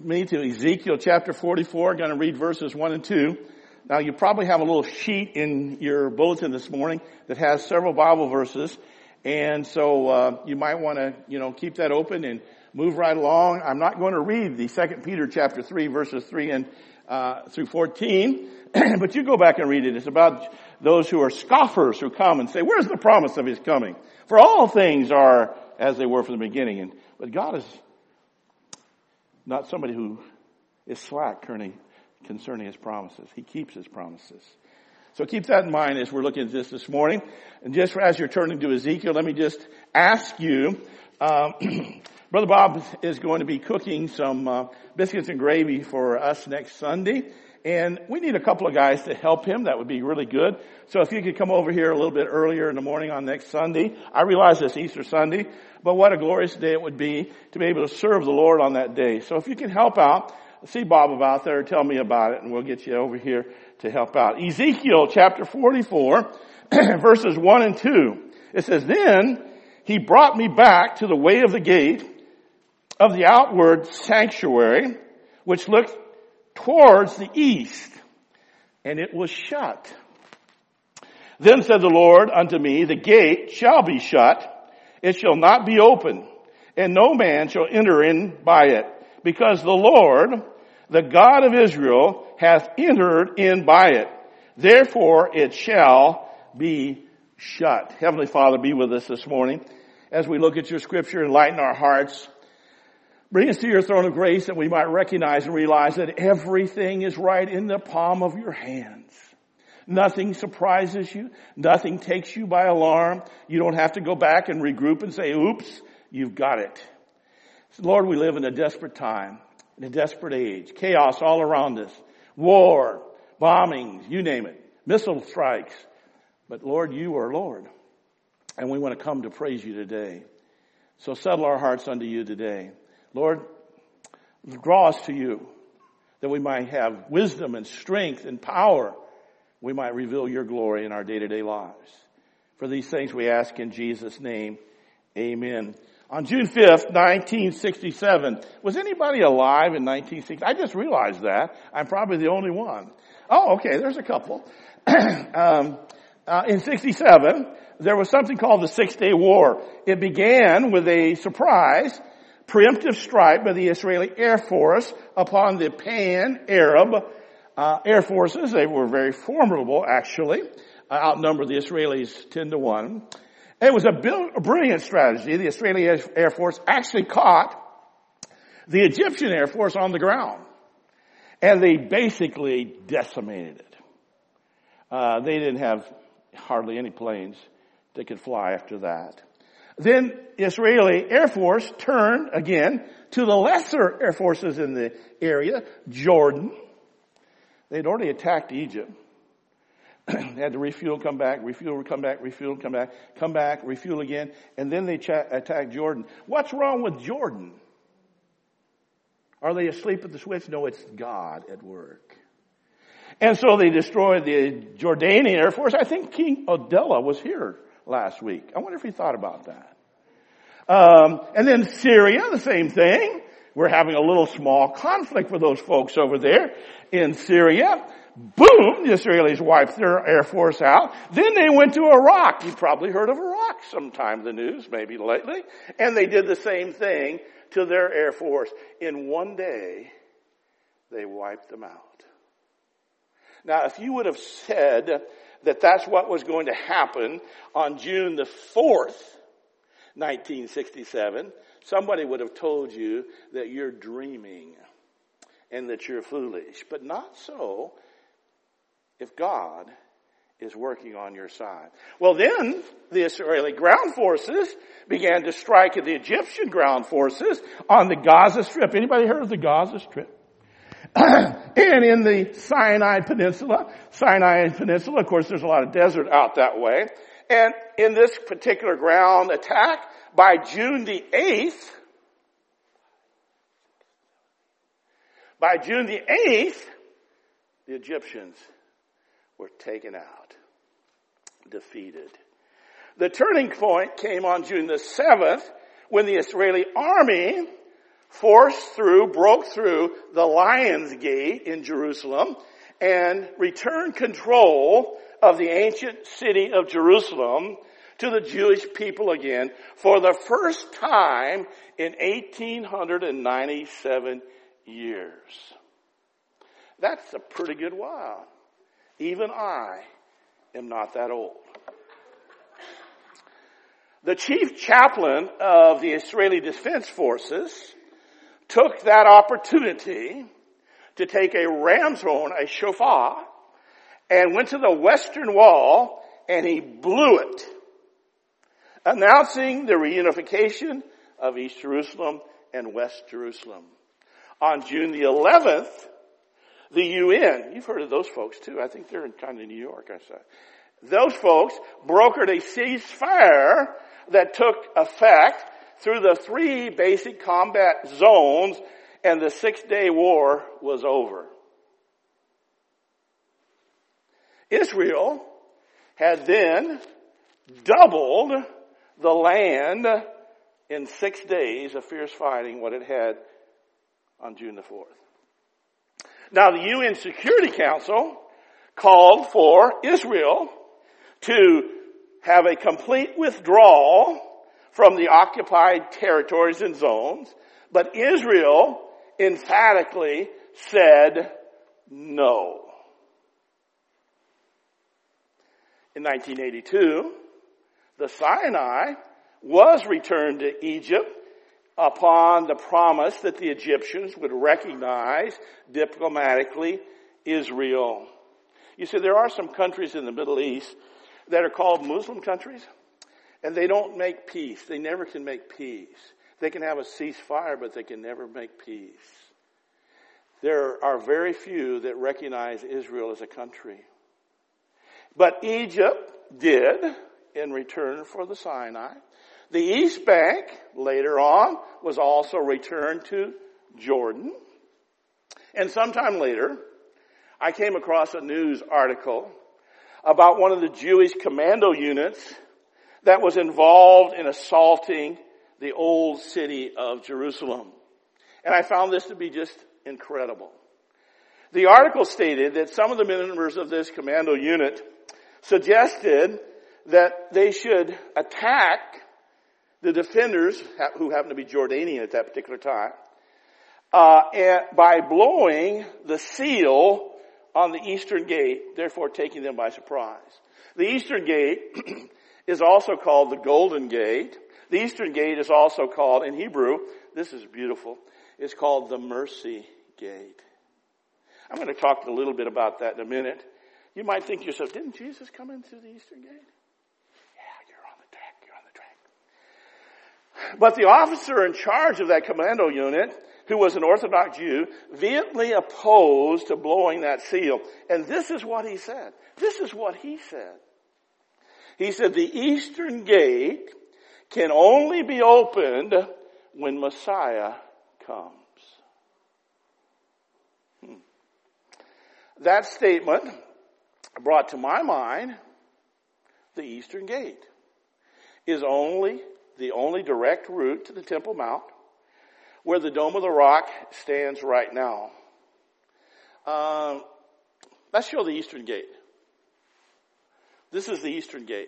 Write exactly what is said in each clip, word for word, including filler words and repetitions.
me to Ezekiel chapter forty-four. I'm going to read verses one and two. Now, you probably have a little sheet in your bulletin this morning that has several Bible verses. And so uh, you might want to, you know, keep that open and move right along. I'm not going to read the Second Peter chapter three, verses three and uh, through fourteen. But you go back and read it. It's about those who are scoffers who come and say, where's the promise of his coming? For all things are as they were from the beginning. And but God is not somebody who is slack concerning his promises. He keeps his promises. So keep that in mind as we're looking at this this morning. And just as you're turning to Ezekiel, let me just ask you, um, Brother Bob is going to be cooking some uh, biscuits and gravy for us next Sunday. And we need a couple of guys to help him. That would be really good. So if you could come over here a little bit earlier in the morning on next Sunday. I realize it's Easter Sunday, but what a glorious day it would be to be able to serve the Lord on that day. So if you can help out, see Bob about there, tell me about it, and we'll get you over here to help out. Ezekiel chapter forty-four, verses one and two. It says, then he brought me back to the way of the gate of the outward sanctuary, which looked towards the east, and it was shut. Then said the Lord unto me, the gate shall be shut, it shall not be open, and no man shall enter in by it, because the Lord, the God of Israel, hath entered in by it. Therefore it shall be shut. Heavenly Father, be with us this morning as we look at your scripture, enlighten our hearts. Bring us to your throne of grace that we might recognize and realize that everything is right in the palm of your hands. Nothing surprises you. Nothing takes you by alarm. You don't have to go back and regroup and say, oops, you've got it. Lord, we live in a desperate time, in a desperate age. Chaos all around us. War, bombings, you name it. Missile strikes. But Lord, you are Lord. And we want to come to praise you today. So settle our hearts unto you today. Lord, draw us to you that we might have wisdom and strength and power. We might reveal your glory in our day-to-day lives. For these things we ask in Jesus' name. Amen. On June fifth, nineteen sixty-seven, was anybody alive in nineteen sixty? I just realized that. I'm probably the only one. Oh, okay, there's a couple. um, uh, in sixty-seven, there was something called the Six-Day War. It began with a surprise preemptive strike by the Israeli Air Force upon the pan-Arab uh, air forces. They were very formidable, actually. Uh, outnumbered the Israelis ten to one. It was a, bil- a brilliant strategy. The Israeli Air Force actually caught the Egyptian Air Force on the ground. And they basically decimated it. Uh, they didn't have hardly any planes that could fly after that. Then Israeli Air Force turned again to the lesser air forces in the area, Jordan. They'd already attacked Egypt. They had to refuel, come back, refuel, come back, refuel, come back, come back, refuel again, and then they ch- attacked Jordan. What's wrong with Jordan? Are they asleep at the switch? No, it's God at work. And so they destroyed the Jordanian Air Force. I think King Abdullah was here last week. I wonder if he thought about that. Um, and then Syria, the same thing. We're having a little small conflict with those folks over there in Syria. Boom, the Israelis wiped their air force out. Then they went to Iraq. You've probably heard of Iraq sometime in the news, maybe lately. And they did the same thing to their air force. In one day, they wiped them out. Now, if you would have said that that's what was going to happen on June the fourth, nineteen sixty-seven, somebody would have told you that you're dreaming and that you're foolish. But not so if God is working on your side. Well, then the Israeli ground forces began to strike at the Egyptian ground forces on the Gaza Strip. Anybody heard of the Gaza Strip? And in the Sinai Peninsula, Sinai Peninsula, of course, there's a lot of desert out that way. And in this particular ground attack, by June the eighth, by June the eighth, the Egyptians were taken out, defeated. The turning point came on June the seventh, when the Israeli army forced through, broke through the Lion's Gate in Jerusalem and returned control of the ancient city of Jerusalem to the Jewish people again for the first time in eighteen ninety-seven years. That's a pretty good while. Even I am not that old. The chief chaplain of the Israeli Defense Forces took that opportunity to take a ram's horn, a shofar, and went to the western wall and he blew it, announcing the reunification of East Jerusalem and West Jerusalem. On June the eleventh, the U N, you've heard of those folks too. I think they're in kind of New York, I said. Those folks brokered a ceasefire that took effect through the three basic combat zones, and the six-day war was over. Israel had then doubled the land in six days of fierce fighting what it had on June the fourth. Now the U N Security Council called for Israel to have a complete withdrawal from the occupied territories and zones, but Israel emphatically said no. In nineteen eighty-two, the Sinai was returned to Egypt upon the promise that the Egyptians would recognize diplomatically Israel. You see, there are some countries in the Middle East that are called Muslim countries, and they don't make peace. They never can make peace. They can have a ceasefire, but they can never make peace. There are very few that recognize Israel as a country. But Egypt did in return for the Sinai. The East Bank, later on, was also returned to Jordan. And sometime later, I came across a news article about one of the Jewish commando units that was involved in assaulting the old city of Jerusalem. And I found this to be just incredible. The article stated that some of the members of this commando unit suggested that they should attack the defenders, who happened to be Jordanian at that particular time, uh, and by blowing the seal on the eastern gate, therefore taking them by surprise. The eastern gate is also called the Golden Gate. The eastern gate is also called, in Hebrew, this is beautiful, it's called the Mercy Gate. I'm going to talk a little bit about that in a minute. You might think to yourself, didn't Jesus come in through the eastern gate? Yeah, you're on the track, you're on the track. But the officer in charge of that commando unit, who was an Orthodox Jew, vehemently opposed to blowing that seal. And this is what he said. This is what he said. He said, the eastern gate can only be opened when Messiah comes. Hmm. That statement brought to my mind the eastern gate is only the only direct route to the Temple Mount, where the Dome of the Rock stands right now. Um, let's show the eastern gate. This is the eastern gate.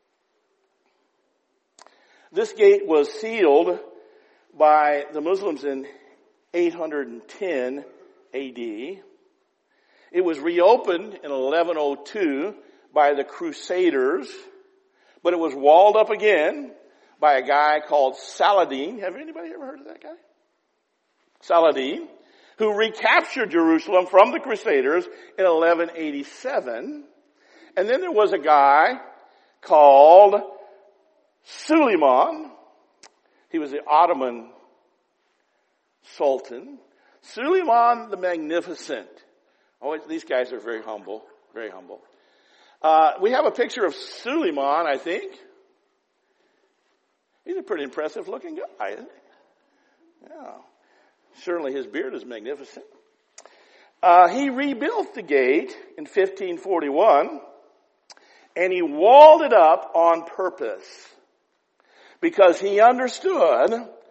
This gate was sealed by the Muslims in eight hundred ten A D. It was reopened in eleven oh two by the Crusaders, but it was walled up again by a guy called Saladin. Have anybody ever heard of that guy? Saladin, who recaptured Jerusalem from the Crusaders in eleven eighty-seven. And then there was a guy called Suleiman. He was the Ottoman Sultan. Suleiman the Magnificent. Oh, these guys are very humble, very humble. Uh, we have a picture of Suleiman, I think. He's a pretty impressive looking guy, isn't he? Yeah. Certainly his beard is magnificent. Uh, he rebuilt the gate in fifteen forty-one, and he walled it up on purpose because he understood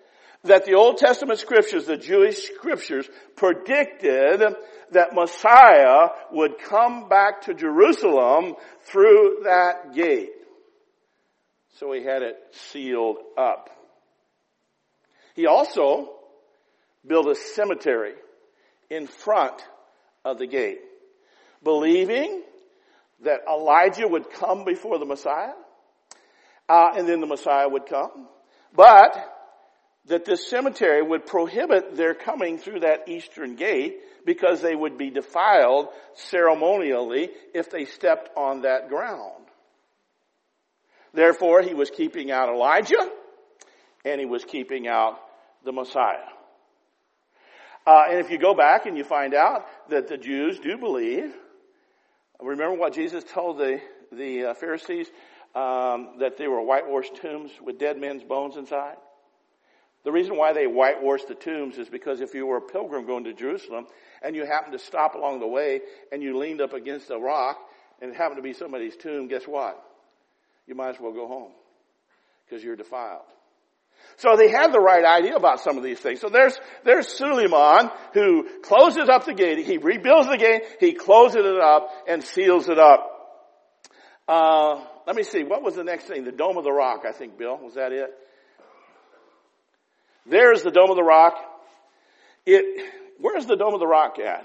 that the Old Testament scriptures, the Jewish scriptures, predicted that Messiah would come back to Jerusalem through that gate. So he had it sealed up. He also built a cemetery in front of the gate, believing that Elijah would come before the Messiah, uh, and then the Messiah would come, but that this cemetery would prohibit their coming through that eastern gate because they would be defiled ceremonially if they stepped on that ground. Therefore, he was keeping out Elijah, and he was keeping out the Messiah. Uh, and if you go back and you find out that the Jews do believe, remember what Jesus told the, the uh, Pharisees, um, that they were whitewashed tombs with dead men's bones inside? The reason why they whitewashed the tombs is because if you were a pilgrim going to Jerusalem and you happened to stop along the way and you leaned up against a rock and it happened to be somebody's tomb, guess what? You might as well go home because you're defiled. So they had the right idea about some of these things. So there's, there's Suleiman who closes up the gate. He rebuilds the gate. He closes it up and seals it up. Uh, let me see. What was the next thing? The Dome of the Rock, I think, Bill. Was that it? There's the Dome of the Rock. It, where's the Dome of the Rock at?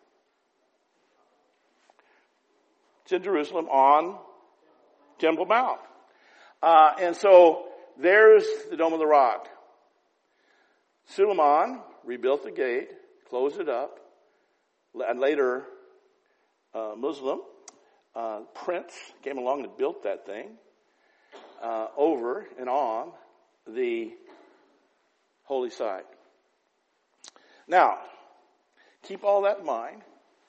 It's in Jerusalem on Temple Mount. Uh, and so there's the Dome of the Rock. Suleiman rebuilt the gate, closed it up, and later uh, Muslim uh, prince came along and built that thing uh, over and on the holy site. Now, keep all that in mind.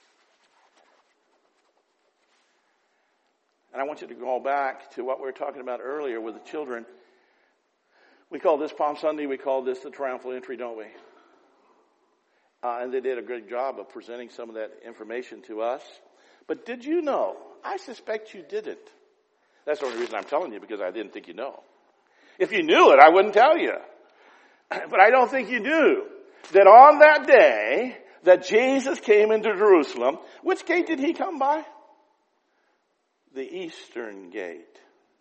And I want you to go back to what we were talking about earlier with the children. We call this Palm Sunday, we call this the triumphal entry, don't we? Uh, and they did a great job of presenting some of that information to us. But did you know? I suspect you didn't. That's the only reason I'm telling you, because I didn't think you know. If you knew it, I wouldn't tell you. But I don't think you knew that on that day that Jesus came into Jerusalem, which gate did he come by? The eastern gate.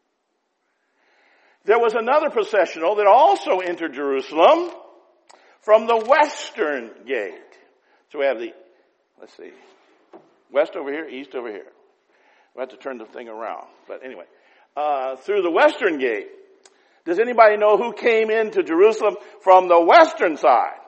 There was another processional that also entered Jerusalem from the western gate. So we have the, let's see, west over here, east over here. We'll have to turn the thing around. But anyway, uh, through the western gate. Does anybody know who came into Jerusalem from the western side?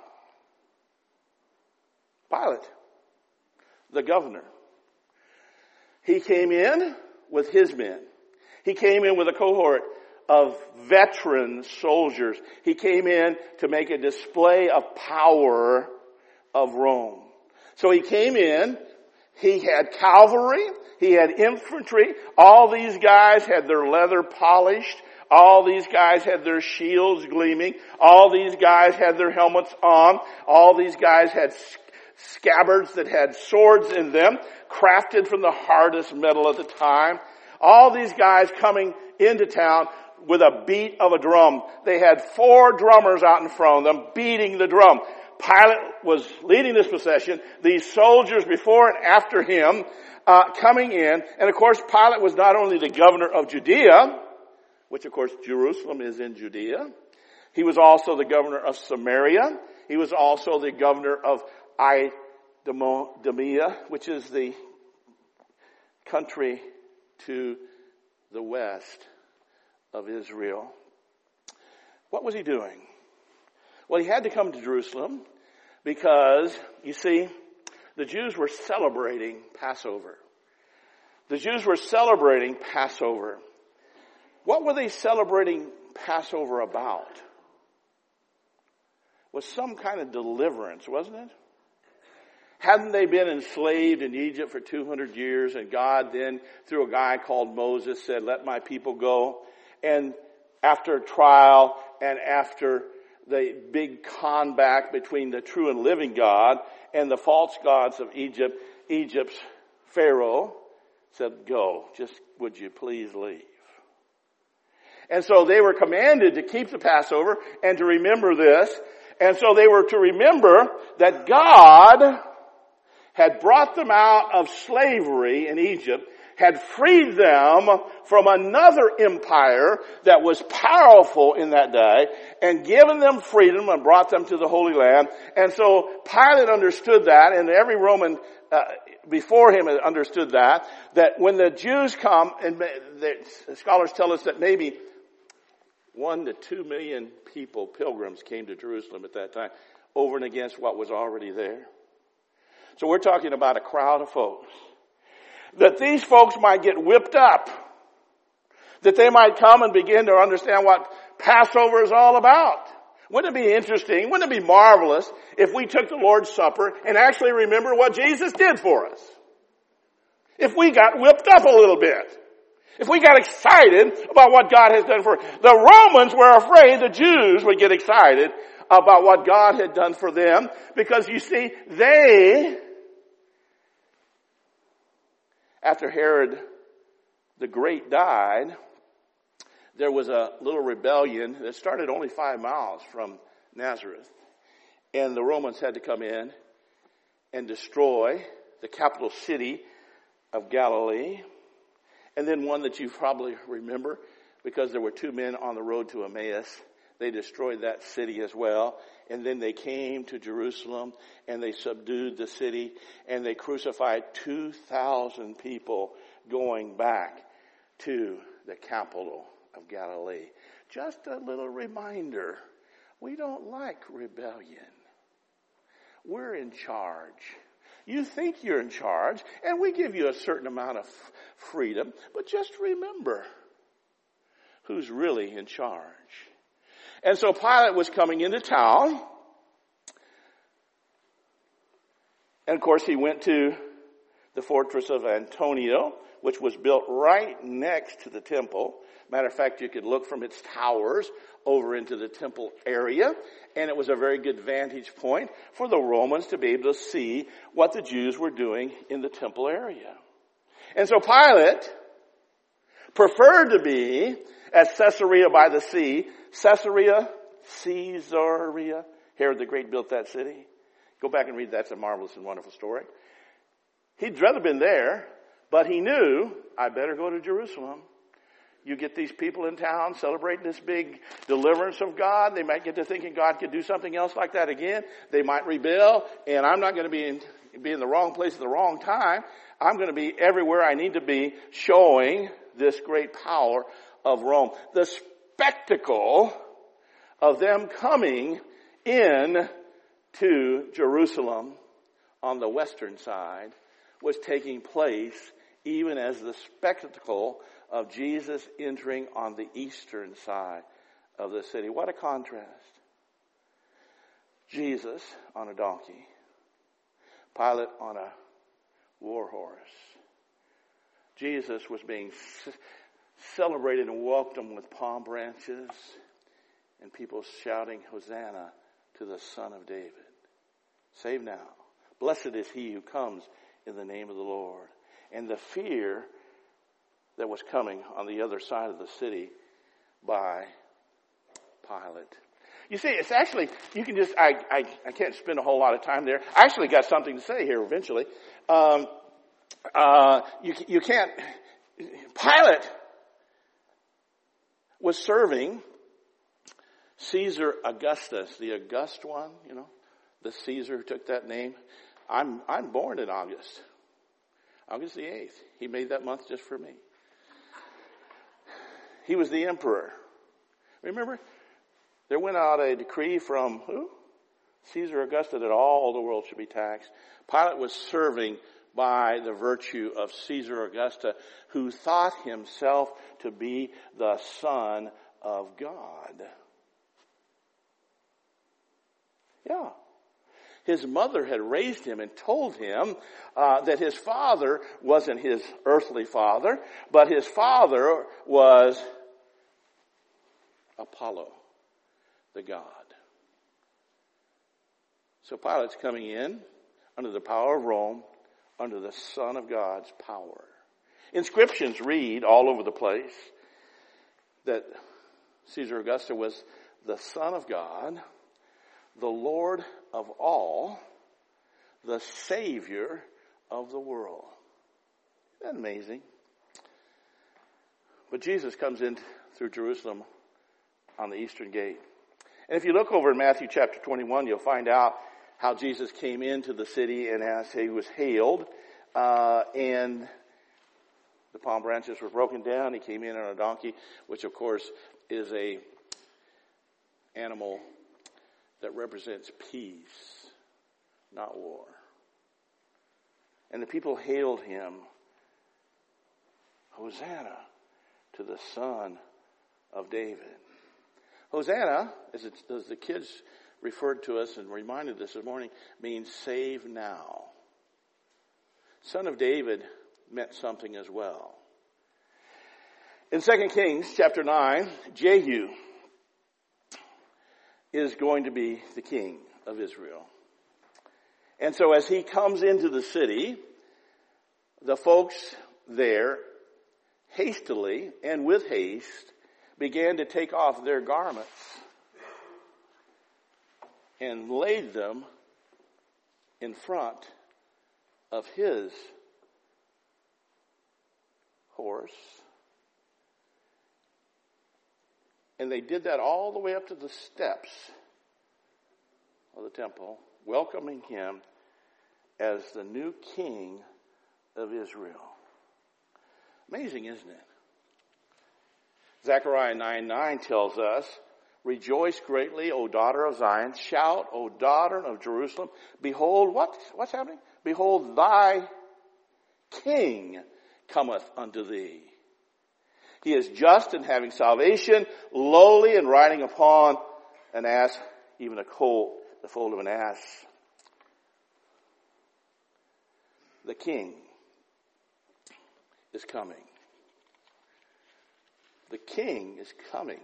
Pilate, the governor. He came in with his men. He came in with a cohort of veteran soldiers. He came in to make a display of power of Rome. So he came in, he had cavalry, he had infantry. All these guys had their leather polished. All these guys had their shields gleaming. All these guys had their helmets on. All these guys had scabbards that had swords in them, crafted from the hardest metal at the time. All these guys coming into town with a beat of a drum. They had four drummers out in front of them beating the drum. Pilate was leading this procession. These soldiers before and after him uh, coming in. And of course, Pilate was not only the governor of Judea, which of course Jerusalem is in Judea. He was also the governor of Samaria. He was also the governor of Idumea, which is the country to the west of Israel. What was he doing? Well, he had to come to Jerusalem because, you see, the Jews were celebrating Passover. The Jews were celebrating Passover. What were they celebrating Passover about? It was some kind of deliverance, wasn't it? Hadn't they been enslaved in Egypt for two hundred years, and God then, through a guy called Moses, said, let my people go? And after trial and after the big combat between the true and living God and the false gods of Egypt, Egypt's Pharaoh said, go, just would you please leave? And so they were commanded to keep the Passover and to remember this. And so they were to remember that God had brought them out of slavery in Egypt, had freed them from another empire that was powerful in that day, and given them freedom and brought them to the Holy Land. And so Pilate understood that, and every Roman uh, before him understood that, that when the Jews come, and the scholars tell us that maybe one to two million people, pilgrims, came to Jerusalem at that time, over and against what was already there. So we're talking about a crowd of folks. That these folks might get whipped up. That they might come and begin to understand what Passover is all about. Wouldn't it be interesting, wouldn't it be marvelous if we took the Lord's Supper and actually remember what Jesus did for us? If we got whipped up a little bit. If we got excited about what God has done for us. The Romans were afraid the Jews would get excited about what God had done for them. Because you see, they, after Herod the Great died, there was a little rebellion that started only five miles from Nazareth. And the Romans had to come in and destroy the capital city of Galilee. And then one that you probably remember, because there were two men on the road to Emmaus. They destroyed that city as well. And then they came to Jerusalem and they subdued the city and they crucified two thousand people going back to the capital of Galilee. Just a little reminder, we don't like rebellion. We're in charge. You think you're in charge, and we give you a certain amount of freedom, but just remember who's really in charge. And so Pilate was coming into town, and of course he went to the fortress of Antonia, which was built right next to the temple. Matter of fact, you could look from its towers over into the temple area, and it was a very good vantage point for the Romans to be able to see what the Jews were doing in the temple area. And so Pilate preferred to be at Caesarea by the sea. Caesarea, Caesarea. Herod the Great built that city. Go back and read that. It's a marvelous and wonderful story. He'd rather been there, but he knew, I better go to Jerusalem. You get these people in town celebrating this big deliverance of God. They might get to thinking God could do something else like that again. They might rebel, and I'm not going to be in, be in the wrong place at the wrong time. I'm going to be everywhere I need to be, showing this great power of Rome. The spectacle of them coming in to Jerusalem on the western side was taking place even as the spectacle of Jesus entering on the eastern side of the city. What a contrast. Jesus on a donkey. Pilate on a war horse. Jesus was being c- celebrated and welcomed with palm branches and people shouting, Hosanna to the Son of David. Save now. Blessed is he who comes in the name of the Lord. And the fear that was coming on the other side of the city by Pilate. You see, it's actually, you can just, I, I, I can't spend a whole lot of time there. I actually got something to say here eventually. Um, uh, you, you can't, Pilate was serving Caesar Augustus, the August one, you know, the Caesar who took that name. I'm, I'm born in August. August the eighth. He made that month just for me. He was the emperor. Remember? There went out a decree from who? Caesar Augustus that all the world should be taxed. Pilate was serving by the virtue of Caesar Augustus, who thought himself to be the Son of God. Yeah. His mother had raised him and told him uh, that his father wasn't his earthly father, but his father was Apollo, the god. So Pilate's coming in under the power of Rome, under the Son of God's power. Inscriptions read all over the place that Caesar Augustus was the Son of God, the Lord of all, the Savior of the world. Isn't that amazing? But Jesus comes in through Jerusalem on the eastern gate. And if you look over in Matthew chapter twenty-one, you'll find out how Jesus came into the city, and as he was hailed, uh, and the palm branches were broken down, he came in on a donkey, which of course is a animal that represents peace, not war. And the people hailed him, Hosanna to the Son of David. Hosanna, as, it, as the kids referred to us and reminded us this morning, means save now. Son of David meant something as well. In Second Kings chapter nine, Jehu is going to be the king of Israel. And so as he comes into the city, the folks there hastily and with haste began to take off their garments and laid them in front of his horse. And they did that all the way up to the steps of the temple, welcoming him as the new king of Israel. Amazing, isn't it? Zechariah nine nine tells us, rejoice greatly, O daughter of Zion. Shout, O daughter of Jerusalem. Behold, what? What's happening? Behold, thy king cometh unto thee. He is just and having salvation, lowly and riding upon an ass, even a colt, the foal of an ass. The king is coming. The king is coming.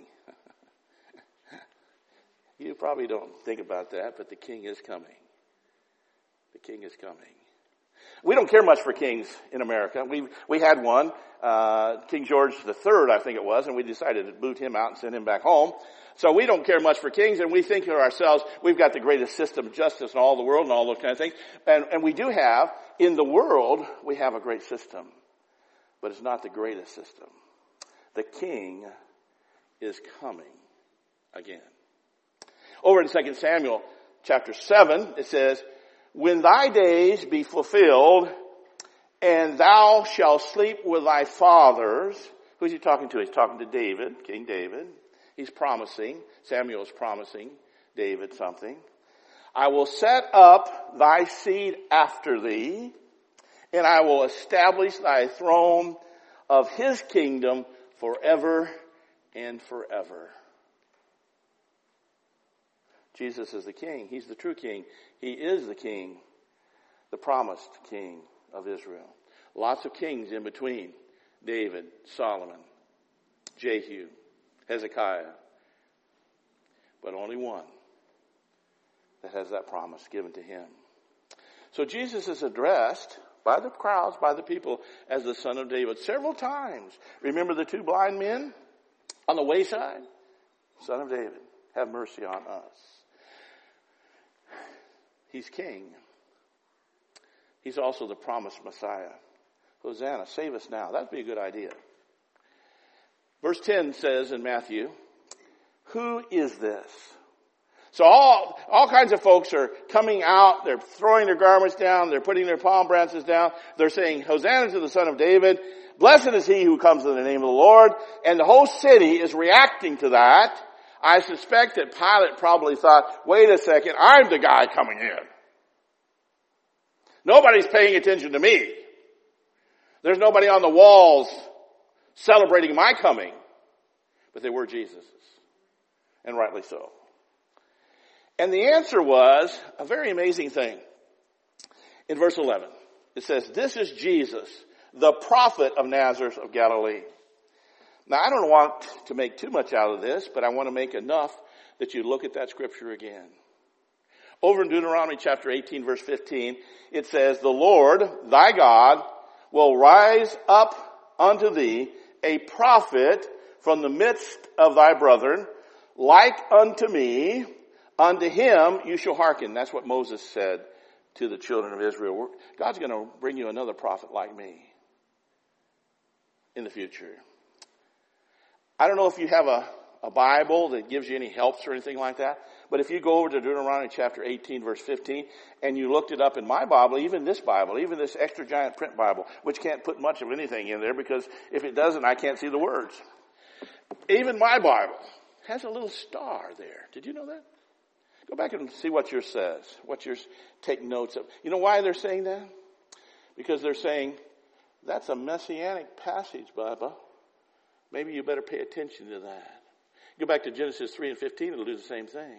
You probably don't think about that, but the king is coming. The king is coming. We don't care much for kings in America. We we had one, uh, King George the Third, I think it was, and we decided to boot him out and send him back home. So we don't care much for kings, and we think to ourselves, we've got the greatest system of justice in all the world and all those kind of things. And, and we do have, in the world, we have a great system. But it's not the greatest system. The king is coming again. Over in Second Samuel chapter seven, it says, when thy days be fulfilled, and thou shalt sleep with thy fathers. Who's he talking to? He's talking to David, King David. He's promising, Samuel's promising David something. I will set up thy seed after thee, and I will establish thy throne of his kingdom forever and forever. Jesus is the king. He's the true king. He is the king, the promised king of Israel. Lots of kings in between. David, Solomon, Jehu, Hezekiah. But only one that has that promise given to him. So Jesus is addressed by the crowds, by the people, as the Son of David several times. Remember the two blind men on the wayside? Son of David, have mercy on us. He's king. He's also the promised Messiah. Hosanna, save us now. That'd be a good idea. Verse ten says in Matthew, who is this? So all, all kinds of folks are coming out. They're throwing their garments down. They're putting their palm branches down. They're saying, Hosanna to the Son of David. Blessed is he who comes in the name of the Lord. And the whole city is reacting to that. I suspect that Pilate probably thought, wait a second, I'm the guy coming in. Nobody's paying attention to me. There's nobody on the walls celebrating my coming. But they were Jesus's. And rightly so. And the answer was a very amazing thing. In verse eleven, it says, this is Jesus, the prophet of Nazareth of Galilee. Now, I don't want to make too much out of this, but I want to make enough that you look at that scripture again. Over in Deuteronomy chapter eighteen, verse fifteen, it says, the Lord, thy God, will rise up unto thee a prophet from the midst of thy brethren, like unto me, Unto him you shall hearken. That's what Moses said to the children of Israel. God's going to bring you another prophet like me in the future. I don't know if you have a, a Bible that gives you any helps or anything like that, but if you go over to Deuteronomy chapter eighteen, verse fifteen, and you looked it up in my Bible, even this Bible, even this extra giant print Bible, which can't put much of anything in there because if it doesn't, I can't see the words. Even my Bible has a little star there. Did you know that? Go back and see what yours says, what yours take notes of. You know why they're saying that? Because they're saying, that's a messianic passage, Bubba. Maybe you better pay attention to that. Go back to Genesis three and fifteen, it'll do the same thing.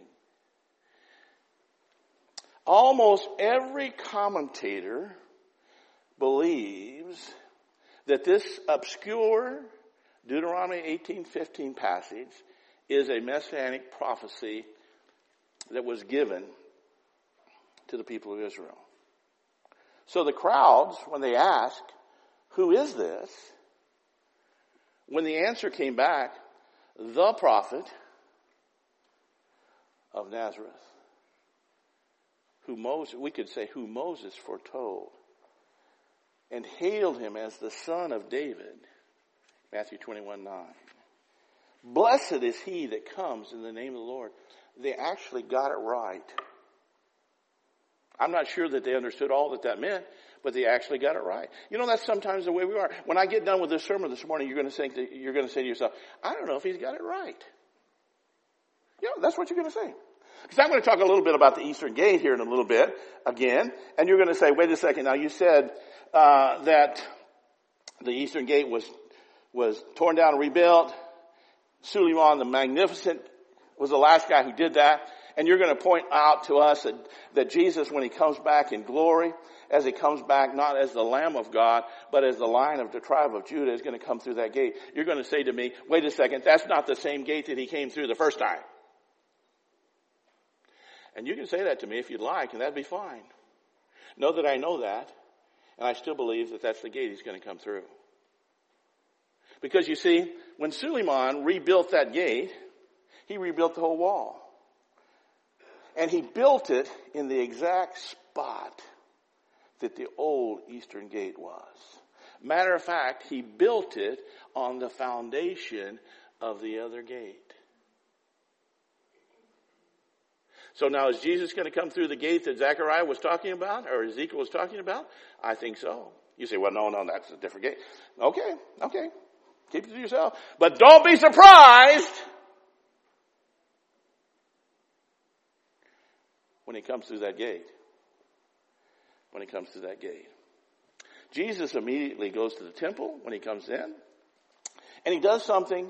Almost every commentator believes that this obscure Deuteronomy eighteen fifteen passage is a messianic prophecy that was given to the people of Israel. So the crowds, when they asked, who is this? When the answer came back, the prophet of Nazareth, who Moses, we could say who Moses foretold, and hailed him as the son of David, Matthew twenty-one nine. Blessed is he that comes in the name of the Lord. They actually got it right. I'm not sure that they understood all that that meant, but they actually got it right. You know, that's sometimes the way we are. When I get done with this sermon this morning, you're going to think that you're going to say to yourself, I don't know if he's got it right. You know, that's what you're going to say. Because I'm going to talk a little bit about the Eastern Gate here in a little bit again, and you're going to say, wait a second. Now you said uh, that the Eastern Gate was was torn down and rebuilt. Suleiman the Magnificent was the last guy who did that. And you're going to point out to us that, that Jesus, when he comes back in glory, as he comes back not as the Lamb of God, but as the Lion of the tribe of Judah, is going to come through that gate. You're going to say to me, wait a second, that's not the same gate that he came through the first time. And you can say that to me if you'd like, and that'd be fine. Know that I know that, and I still believe that that's the gate he's going to come through. Because you see, when Suleiman rebuilt that gate, he rebuilt the whole wall. And he built it in the exact spot that the old Eastern Gate was. Matter of fact, he built it on the foundation of the other gate. So now is Jesus going to come through the gate that Zechariah was talking about, or Ezekiel was talking about? I think so. You say, well, no, no, that's a different gate. Okay, okay. Keep it to yourself. But don't be surprised when he comes through that gate. When he comes through that gate. Jesus immediately goes to the temple when he comes in. And he does something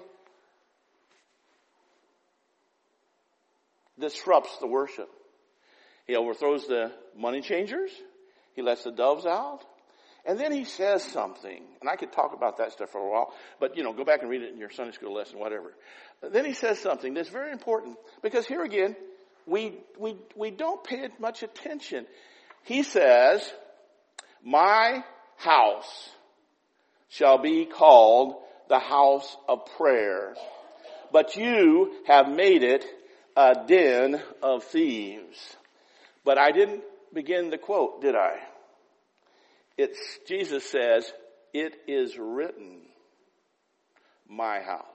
that disrupts the worship. He overthrows the money changers. He lets the doves out. And then he says something. And I could talk about that stuff for a while. But, you know, go back and read it in your Sunday school lesson, whatever. Then he says something that's very important. Because here again, we we we don't pay much attention. He says, my house shall be called the house of prayer, but you have made it a den of thieves. But I didn't begin the quote, did I? It's, Jesus says, it is written, my house.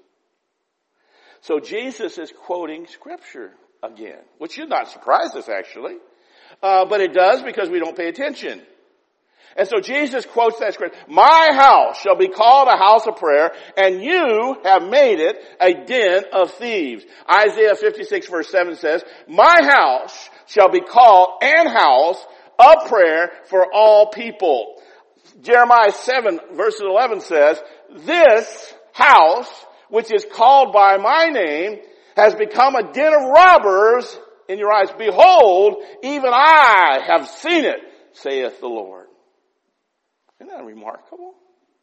So Jesus is quoting Scripture again, which should not surprise us actually. Uh, but it does because we don't pay attention. And so Jesus quotes that scripture. My house shall be called a house of prayer, and you have made it a den of thieves. Isaiah fifty-six verse seven says, my house shall be called an house of prayer for all people. Jeremiah seven verse eleven says, this house, which is called by my name, has become a den of robbers in your eyes. Behold, even I have seen it, saith the Lord. Isn't that remarkable?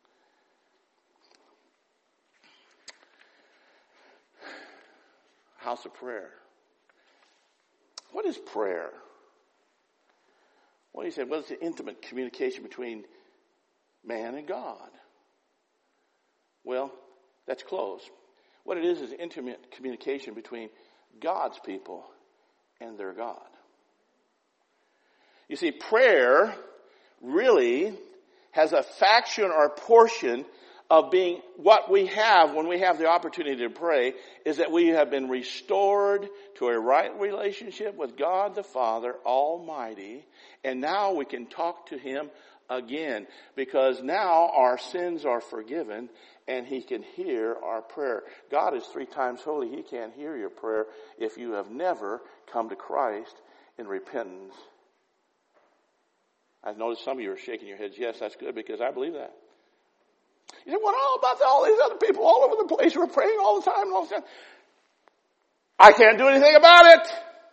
House of prayer. What is prayer? Well, he said, well, it's an intimate communication between man and God. Well, that's close. What it is is intimate communication between God's people and their God. You see, prayer really has a faction or a portion of being what we have when we have the opportunity to pray, is that we have been restored to a right relationship with God the Father Almighty, and now we can talk to Him again, because now our sins are forgiven and He can hear our prayer. God is three times holy. He can't hear your prayer if you have never come to Christ in repentance. I've noticed some of you are shaking your heads. Yes, that's good, because I believe that. You say, what all about all these other people all over the place who are praying all the time and all the time? I can't do anything about it.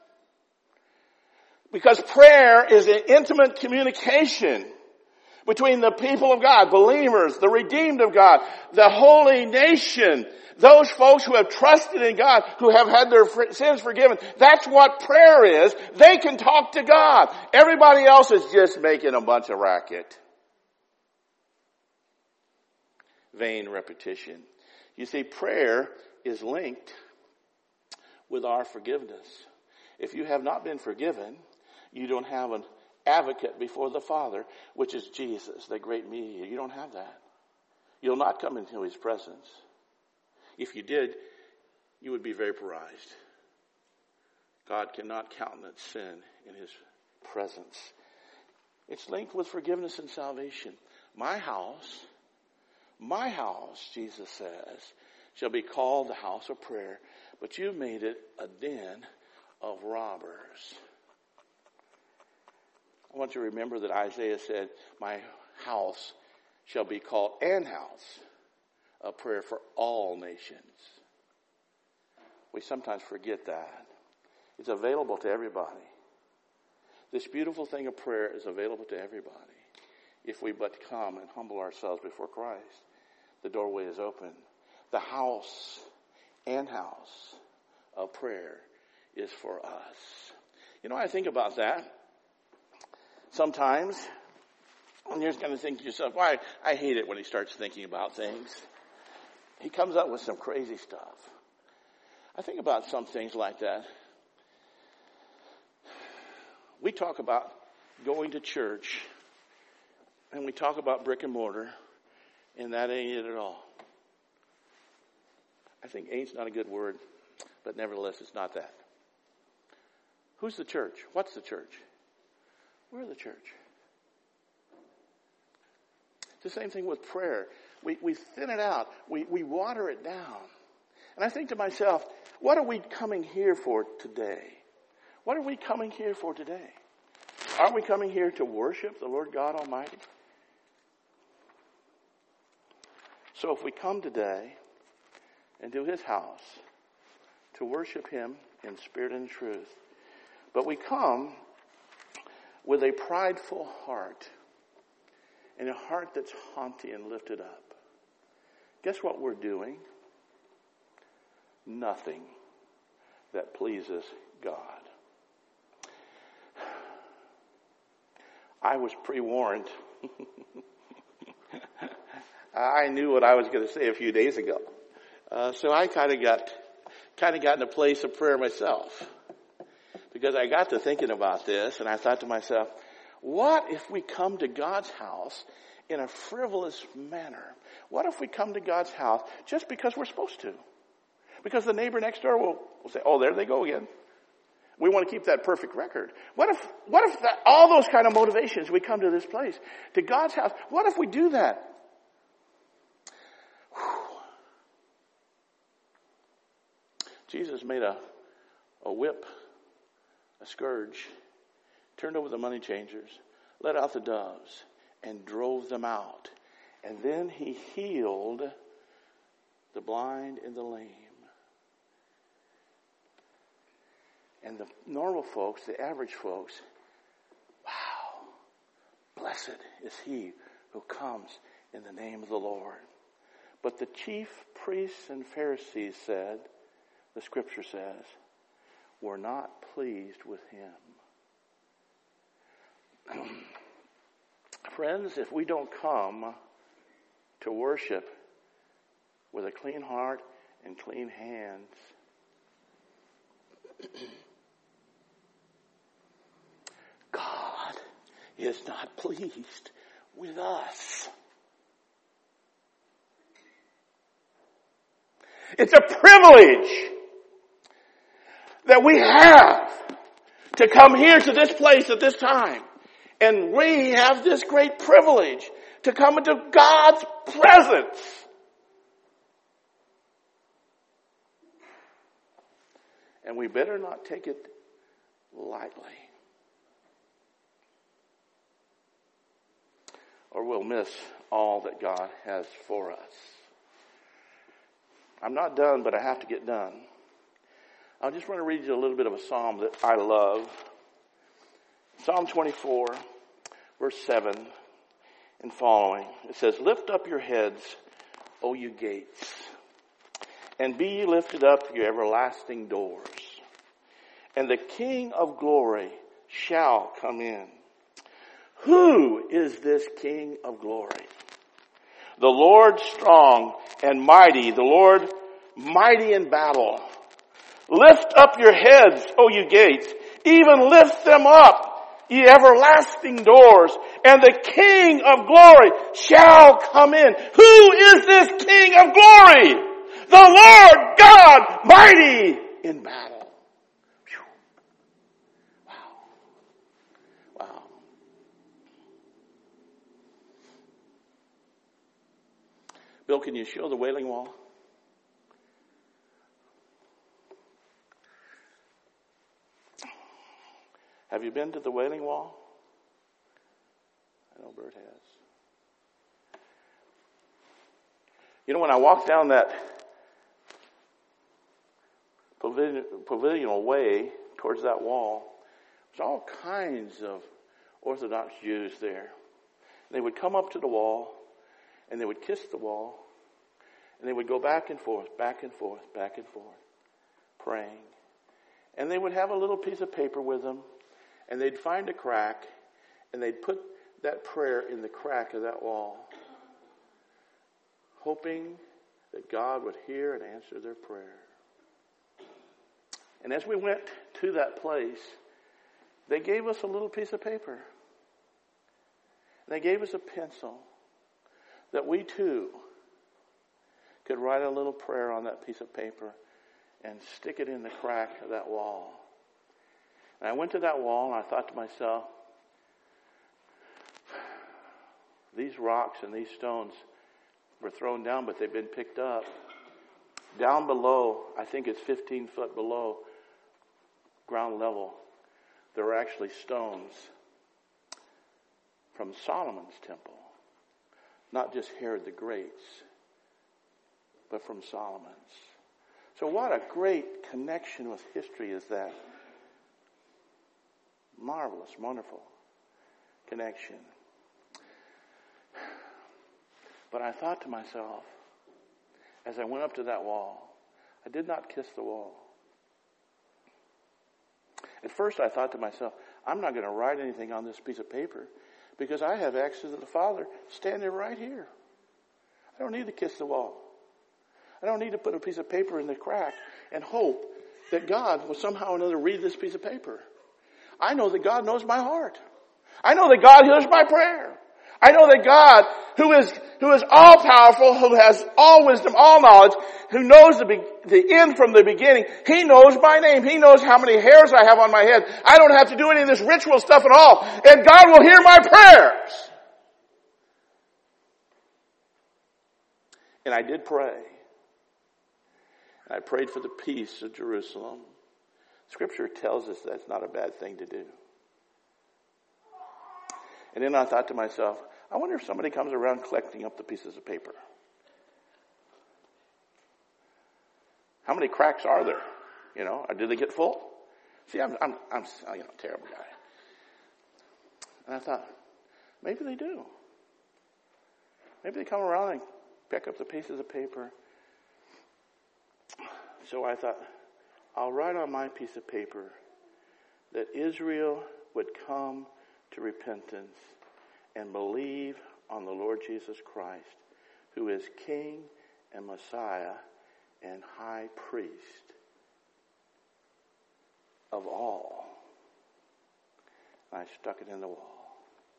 Because prayer is an intimate communication between the people of God, believers, the redeemed of God, the holy nation, those folks who have trusted in God, who have had their sins forgiven. That's what prayer is. They can talk to God. Everybody else is just making a bunch of racket. Vain repetition. You see, prayer is linked with our forgiveness. If you have not been forgiven, you don't have an advocate before the Father, which is Jesus, the great mediator. You don't have that. You'll not come into His presence. If you did, you would be vaporized. God cannot countenance sin in His presence. It's linked with forgiveness and salvation. My house, my house, Jesus says, shall be called the house of prayer, but you've made it a den of robbers. I want you to remember that Isaiah said, my house shall be called an house of prayer for all nations. We sometimes forget that. It's available to everybody. This beautiful thing of prayer is available to everybody. If we but come and humble ourselves before Christ, the doorway is open. The house and house of prayer is for us. You know, I think about that sometimes, and you're going to think to yourself, why, I hate it when he starts thinking about things. He comes up with some crazy stuff. I think about some things like that. We talk about going to church, and we talk about brick and mortar, and that ain't it at all. I think ain't's not a good word, but nevertheless, it's not that. Who's the church? What's the church? We're the church. It's the same thing with prayer. We we thin it out. We, we water it down. And I think to myself, what are we coming here for today? What are we coming here for today? Aren't we coming here to worship the Lord God Almighty? So if we come today into His house to worship Him in spirit and truth, but we come with a prideful heart and a heart that's haughty and lifted up, guess what we're doing? Nothing that pleases God. I was pre-warned. I knew what I was going to say a few days ago. Uh, so I kind of got, kind of got in a place of prayer myself. Because I got to thinking about this, and I thought to myself, what if we come to God's house in a frivolous manner? What if we come to God's house just because we're supposed to? Because the neighbor next door will, will say, oh, there they go again. We want to keep that perfect record. What if, what if that, all those kind of motivations, we come to this place, to God's house, what if we do that? Whew. Jesus made a, a whip, a scourge, turned over the money changers, let out the doves, and drove them out. And then He healed the blind and the lame. And the normal folks, the average folks, wow, blessed is he who comes in the name of the Lord. But the chief priests and Pharisees said, the scripture says, were not pleased with Him. Friends, if we don't come to worship with a clean heart and clean hands, is not pleased with us. It's a privilege that we have to come here to this place at this time. And we have this great privilege to come into God's presence. And we better not take it lightly, or we'll miss all that God has for us. I'm not done, but I have to get done. I just want to read you a little bit of a psalm that I love. Psalm twenty-four, verse seven and following. It says, "Lift up your heads, O you gates, and be ye lifted up, you everlasting doors, and the King of glory shall come in. Who is this King of glory? The Lord strong and mighty, the Lord mighty in battle. Lift up your heads, O you gates, even lift them up, ye everlasting doors, and the King of glory shall come in." Who is this King of glory? The Lord God mighty in battle. Whew. Wow. Wow. Bill, can you show the Wailing Wall? Have you been to the Wailing Wall? I know Bert has. You know, when I walked down that pavilion, pavilional way towards that wall, there's all kinds of Orthodox Jews there. They would come up to the wall, and they would kiss the wall, and they would go back and forth, back and forth, back and forth, praying. And they would have a little piece of paper with them, and they'd find a crack, and they'd put that prayer in the crack of that wall, hoping that God would hear and answer their prayer. And as we went to that place, they gave us a little piece of paper. And they gave us a pencil that we too could write a little prayer on that piece of paper and stick it in the crack of that wall. And I went to that wall and I thought to myself, these rocks and these stones were thrown down, but they've been picked up. Down below, I think it's fifteen foot below ground level, there are actually stones from Solomon's temple. Not just Herod the Great's, but from Solomon's. So what a great connection with history is that. Marvelous, wonderful connection. But I thought to myself, as I went up to that wall, I did not kiss the wall. At first I thought to myself, I'm not going to write anything on this piece of paper because I have access to the Father standing right here. I don't need to kiss the wall. I don't need to put a piece of paper in the crack and hope that God will somehow or another read this piece of paper. I know that God knows my heart. I know that God hears my prayer. I know that God, who is who is all powerful, who has all wisdom, all knowledge, who knows the be, the end from the beginning, He knows my name. He knows how many hairs I have on my head. I don't have to do any of this ritual stuff at all. And God will hear my prayers. And I did pray. And I prayed for the peace of Jerusalem. Scripture tells us that's not a bad thing to do. And then I thought to myself, I wonder if somebody comes around collecting up the pieces of paper. How many cracks are there? You know, or do they get full? See, I'm, I'm, I'm, you know, a terrible guy. And I thought, maybe they do. Maybe they come around and pick up the pieces of paper. So I thought, I'll write on my piece of paper that Israel would come to repentance and believe on the Lord Jesus Christ, who is King and Messiah and High Priest of all. And I stuck it in the wall.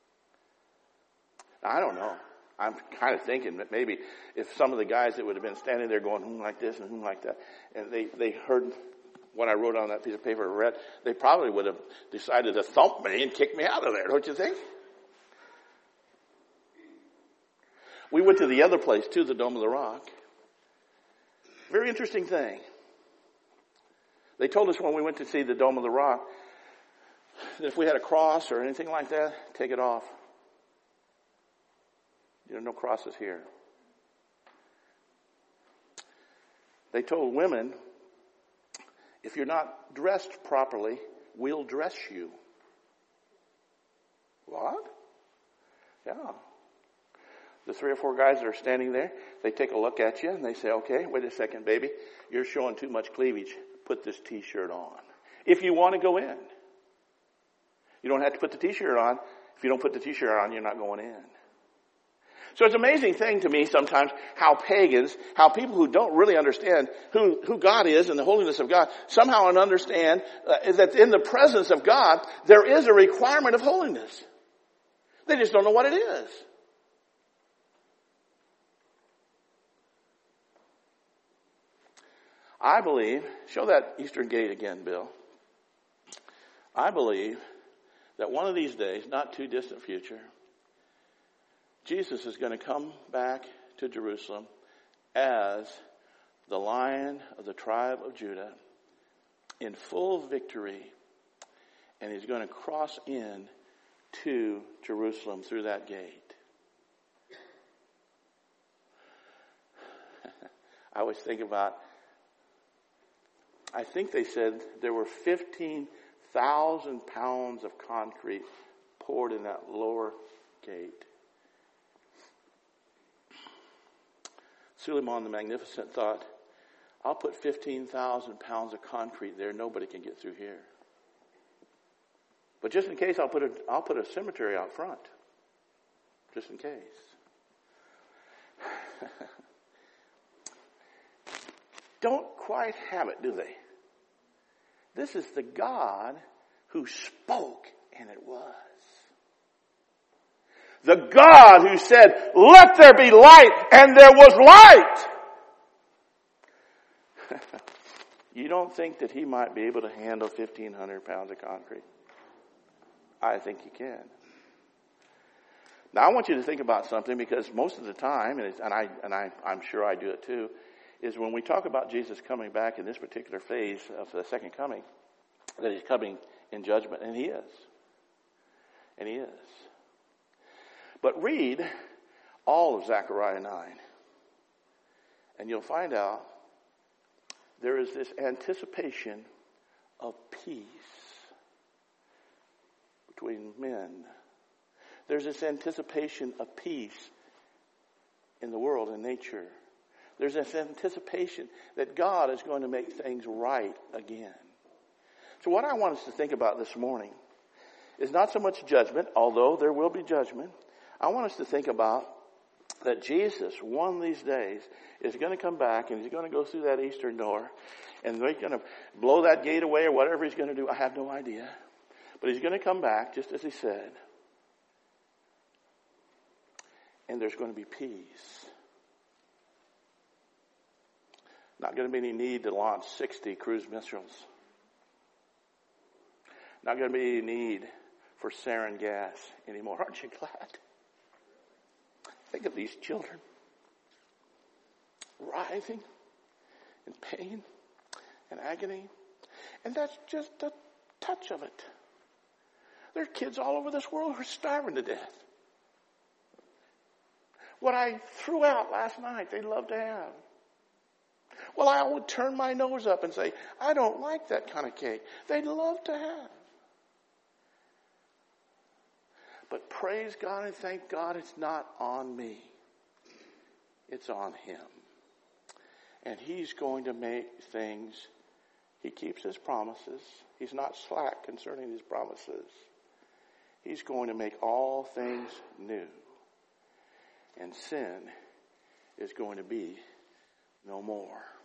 I don't know. I'm kind of thinking that maybe if some of the guys that would have been standing there going, hmm, like this and hmm, like that, and they, they heard what I wrote on that piece of paper and read, they probably would have decided to thump me and kick me out of there, don't you think? We went to the other place, too, the Dome of the Rock. Very interesting thing. They told us when we went to see the Dome of the Rock that if we had a cross or anything like that, take it off. There are no crosses here. They told women, if you're not dressed properly, we'll dress you. What? Yeah. The three or four guys that are standing there, they take a look at you and they say, okay, wait a second, baby. You're showing too much cleavage. Put this t-shirt on. If you want to go in. You don't have to put the t-shirt on. If you don't put the t-shirt on, you're not going in. So it's an amazing thing to me sometimes how pagans, how people who don't really understand who, who God is and the holiness of God, somehow understand uh, that in the presence of God, there is a requirement of holiness. They just don't know what it is. I believe, show that Eastern Gate again, Bill. I believe that one of these days, not too distant future, Jesus is going to come back to Jerusalem as the Lion of the tribe of Judah in full victory, and he's going to cross in to Jerusalem through that gate. I always think about, I think they said there were fifteen thousand pounds of concrete poured in that lower gate. Suleiman the Magnificent thought, I'll put fifteen thousand pounds of concrete there. Nobody can get through here. But just in case, I'll put a, I'll put a cemetery out front. Just in case. Don't quite have it, do they? This is the God who spoke, and it was. The God who said, let there be light, and there was light. You don't think that he might be able to handle fifteen hundred pounds of concrete? I think he can. Now I want you to think about something, because most of the time, and, it's, and, I, and I, I'm sure I do it too, is when we talk about Jesus coming back in this particular phase of the second coming, that he's coming in judgment, and he is. And he is. But read all of Zechariah nine, and you'll find out there is this anticipation of peace between men. There's this anticipation of peace in the world and nature. There's this anticipation that God is going to make things right again. So what I want us to think about this morning is not so much judgment, although there will be judgment. I want us to think about that Jesus, one of these days, is going to come back and he's going to go through that eastern door and he's going to blow that gate away or whatever he's going to do. I have no idea. But he's going to come back just as he said. And there's going to be peace. Not going to be any need to launch sixty cruise missiles. Not going to be any need for sarin gas anymore. Aren't you glad? Think of these children writhing in pain and agony. And that's just a touch of it. There are kids all over this world who are starving to death. What I threw out last night, they'd love to have. Well, I would turn my nose up and say, I don't like that kind of cake. They'd love to have. But praise God and thank God it's not on me. It's on him. And he's going to make things, he keeps his promises. He's not slack concerning his promises. He's going to make all things new. And sin is going to be no more.